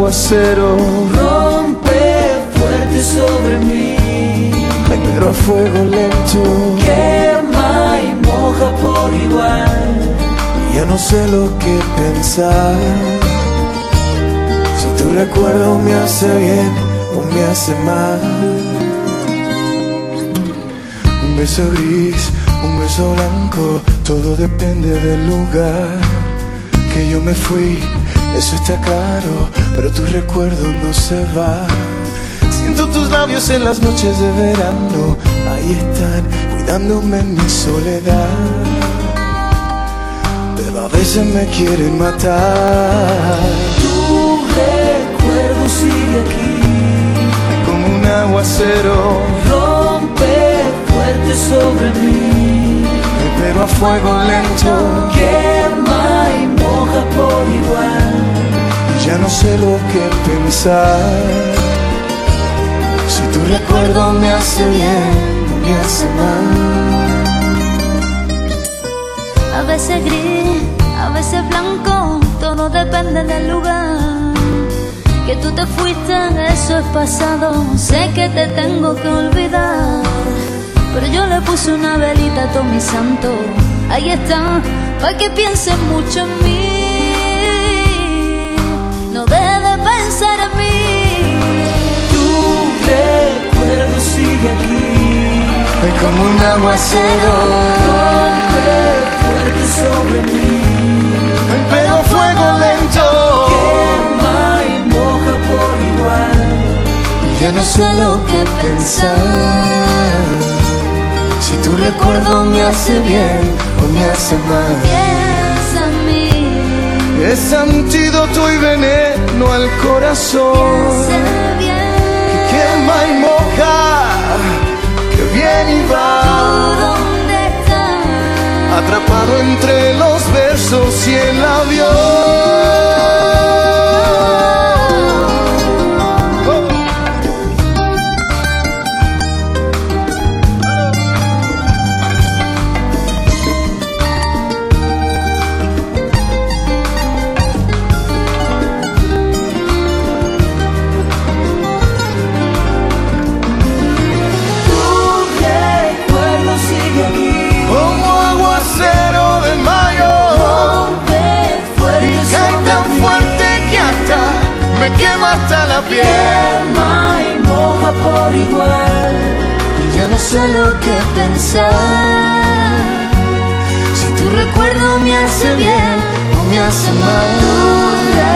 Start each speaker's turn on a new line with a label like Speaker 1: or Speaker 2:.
Speaker 1: aguacero
Speaker 2: rompe fuerte sobre mí,
Speaker 1: pero a fuego lento
Speaker 2: quema y moja por igual.
Speaker 1: Ya no sé lo que pensar, si tu recuerdo me hace bien o me hace mal. Un beso gris, un beso blanco, todo depende del lugar. Que yo me fui, eso está claro, pero tu recuerdo no se va. Siento tus labios en las noches de verano, ahí están, cuidándome en mi soledad. Pero a veces me quieren matar.
Speaker 2: Tu recuerdo sigue aquí,
Speaker 1: Como un aguacero
Speaker 2: rompe fuerte sobre mí,
Speaker 1: pero a fuego lento
Speaker 2: quema y moja por igual.
Speaker 1: ya no sé lo que pensar, si tu recuerdo me hace bien o me hace mal.
Speaker 3: A veces gris, a veces blanco, todo depende del lugar. Que tú te fuiste, eso es pasado, sé que te tengo que olvidar. Pero yo le puse una velita a todo mi santo, ahí está, pa' que pienses mucho en mí. No dejes de pensar en mí.
Speaker 2: Tu recuerdo sigue aquí,
Speaker 1: Como un aguacero
Speaker 2: rompe fuerte sobre mí,
Speaker 1: pero a fuego lento
Speaker 2: quema y moja por igual.
Speaker 1: ya no sé lo que pensar, si tu recuerdo me hace bien o me hace mal.
Speaker 3: Piensa en mí,
Speaker 1: Es antídoto y veneno al corazón,
Speaker 3: piensa bien.
Speaker 1: que quema y moja, que viene y
Speaker 3: ¿Tú
Speaker 1: va,
Speaker 3: dónde estás?
Speaker 1: atrapado entre los versos y el avión. Como aguacero de mayo, cae tan fuerte que hasta me quema hasta la piel.
Speaker 2: Quema y moja por igual.
Speaker 3: Ya no sé lo que pensar,
Speaker 1: Si tu recuerdo me hace bien o me hace mal.